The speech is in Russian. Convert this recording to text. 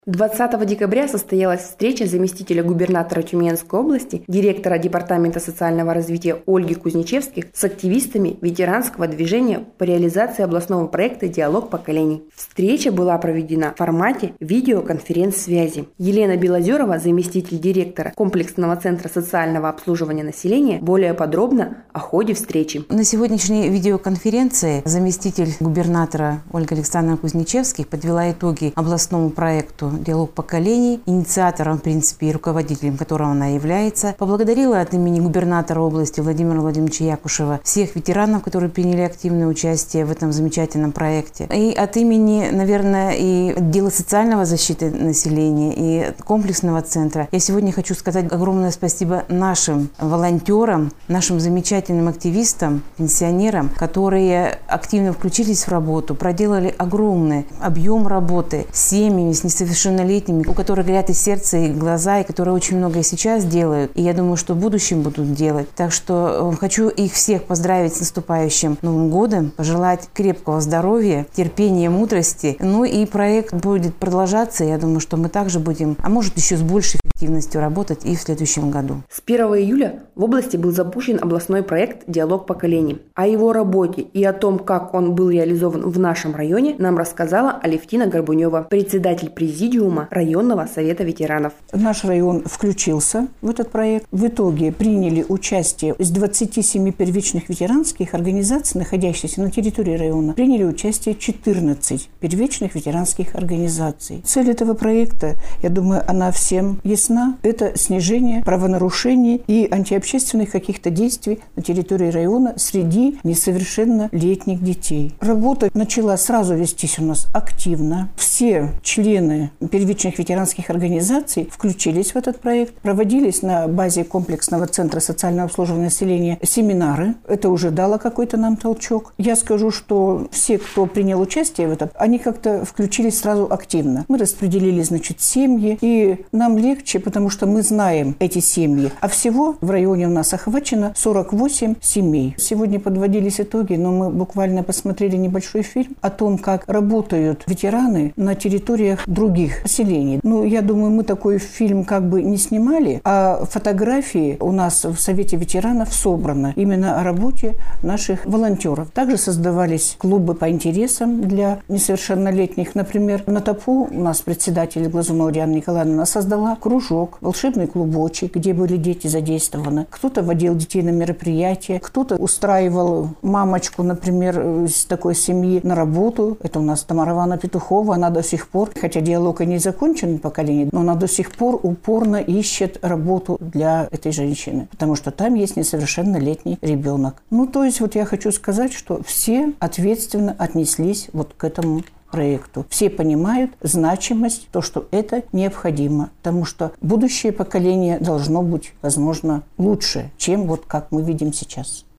20 декабря состоялась встреча заместителя губернатора Тюменской области, директора Департамента социального развития Ольги Кузнечевских с активистами ветеранского движения по реализации областного проекта «Диалог поколений». Встреча была проведена в формате видеоконференц-связи. Елена Белозерова, заместитель директора комплексного центра социального обслуживания населения, более подробно о ходе встречи. На сегодняшней видеоконференции заместитель губернатора Ольга Александровна Кузнечевских подвела итоги областному проекту «Диалог поколений», инициатором, в принципе, и руководителем которого она является. Поблагодарила от имени губернатора области Владимира Владимировича Якушева всех ветеранов, которые приняли активное участие в этом замечательном проекте. И от имени, наверное, и отдела социального защиты населения, и комплексного центра я сегодня хочу сказать огромное спасибо нашим волонтерам, нашим замечательным активистам, пенсионерам, которые активно включились в работу, проделали огромный объем работы с семьями, с несовершеннолетними, у которых горят и сердце, и глаза, и которые очень многое сейчас делают. И я думаю, что в будущем будут делать. Так что хочу их всех поздравить с наступающим Новым годом, пожелать крепкого здоровья, терпения, мудрости. Ну и проект будет продолжаться. Я думаю, что мы также будем, а может еще с большей эффективностью работать и в следующем году. С 1 июля в области был запущен областной проект «Диалог поколений». О его работе и о том, как он был реализован в нашем районе, нам рассказала Алевтина Горбунева, председатель президиума районного совета ветеранов. Наш район включился в этот проект. В итоге приняли участие из 27 первичных ветеранских организаций, находящихся на территории района, приняли участие 14 первичных ветеранских организаций. Цель этого проекта, я думаю, она всем ясна. Это снижение правонарушений и антиобщественных каких-то действий на территории района среди несовершеннолетних детей. Работа начала сразу вестись у нас активно. Все члены первичных ветеранских организаций включились в этот проект. Проводились на базе комплексного центра социального обслуживания населения семинары. Это уже дало какой-то нам толчок. Я скажу, что все, кто принял участие в этом, они как-то включились сразу активно. Мы распределили, семьи, и нам легче, потому что мы знаем эти семьи. А всего в районе у нас охвачено 48 семей. Сегодня подводились итоги, но мы буквально посмотрели небольшой фильм о том, как работают ветераны на территориях других поселений. Я думаю, мы такой фильм не снимали, а фотографии у нас в Совете ветеранов собраны именно о работе наших волонтеров. Также создавались клубы по интересам для несовершеннолетних. Например, на ТАПУ у нас председатель Глазунова Диана Николаевна создала кружок, волшебный клубочек, где были дети задействованы. Кто-то водил детей на мероприятия, кто-то устраивал мамочку, например, из такой семьи на работу. Это у нас Тамара Ивановна Петухова. Она до сих пор, хотя диалог и не закончен поколение, но она до сих пор упорно ищет работу для этой женщины, потому что там есть несовершеннолетний ребенок. Я хочу сказать, что все ответственно отнеслись к этому проекту. Все понимают значимость, то, что это необходимо, потому что будущее поколение должно быть, возможно, лучше, чем как мы видим сейчас.